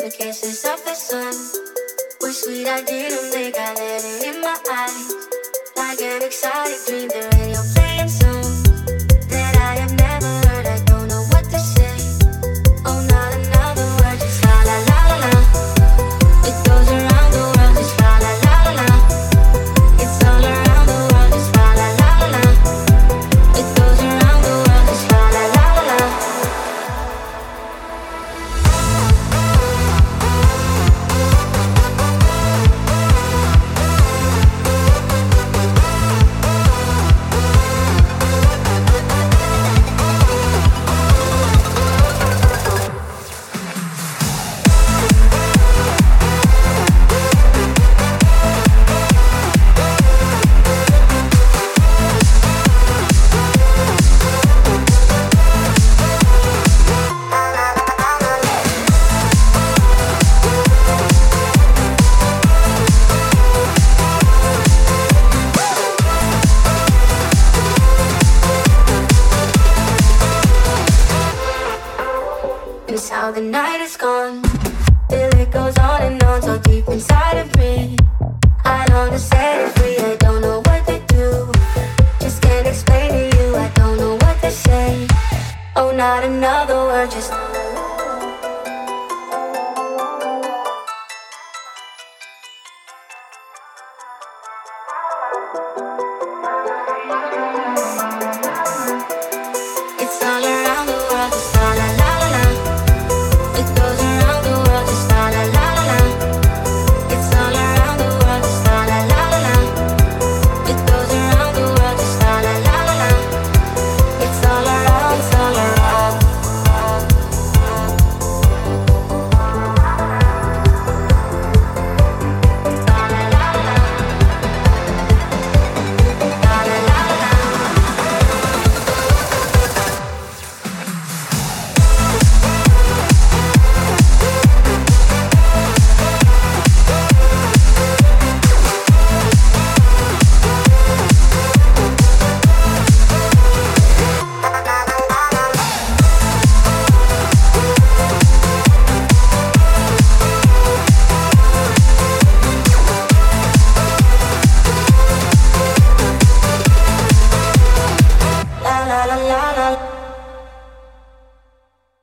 The kisses of the sun were sweet, I didn't think I let it in my eyes. Like an exotic dream, the radio playing songs that I have never heard. I don't know what to say. Oh, not another word, just la la la la la. It goes around the world, just la la la la la. It's all around the world, just la la la la la. It goes around the world, just la la la la la. It's how the night is gone. Till it goes on and on, so deep inside of me. I long to set it free, I don't know what to do. Just can't explain to you, I don't know what to say. Oh, not another word, just